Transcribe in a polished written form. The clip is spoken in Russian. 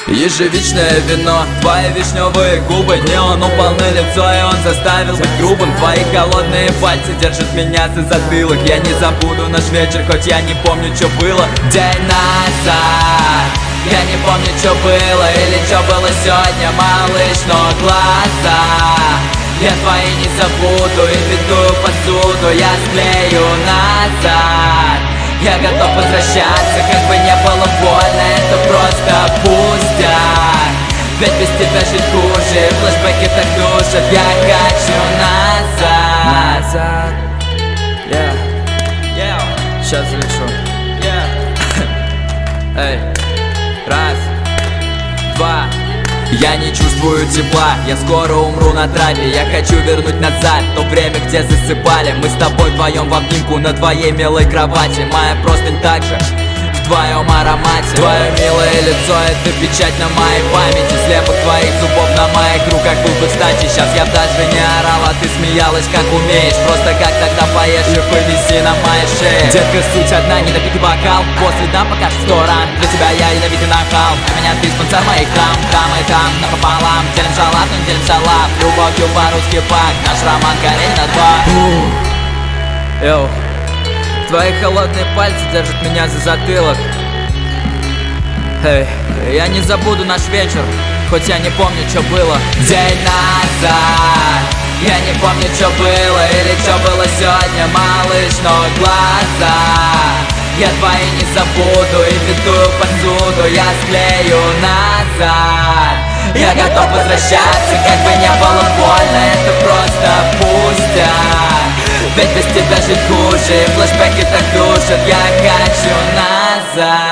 Ежевичное вино, твои вишневые губы, неон полны лицо, и он заставил быть грубым. Твои холодные пальцы держат меня за затылок. Я не забуду наш вечер, хоть я не помню, что было день назад. Я не помню, что было или что было сегодня, малыш, но глаза я твои не забуду, и битую посуду я склею назад. Я готов возвращаться, как бы не было больно, это просто пустяк. Ведь без тебя жить хуже, флешбеки так душат, я хочу назад. Сейчас залечу. Эй, раз, два. Я не чувствую тепла, я скоро умру на траве. Я хочу вернуть назад то время, где засыпали мы с тобой вдвоем в обнимку на твоей милой кровати. Моя простынь также в твоем аромате. Твое милое лицо — это печать на моей памяти. Слепок твоих зубов на моих руках был бы кстати. Сейчас я даже не орал, а ты смеялась как умеешь. Просто как тогда поешь и повиси на моей шее. Детка, суть одна, не допитый бокал. После дам пока что ран. Для тебя я ядовитый нахал, для меня ты спонсор моих драм. Там и там напополам, делим салат, но делим салат. Любовью по-русски пак, наш роман Карель на 2. Йоу, твои холодные пальцы держат меня за затылок. Эй, я не забуду наш вечер, хоть я не помню, что было день назад. Я не помню, что было или что было сегодня, малыш, но глаза я твои не забуду, и битую посуду я склею назад. Я готов возвращаться, как бы не было больно, это просто пустяк. Ведь без тебя жить хуже, флешбеки так душат, я хочу назад.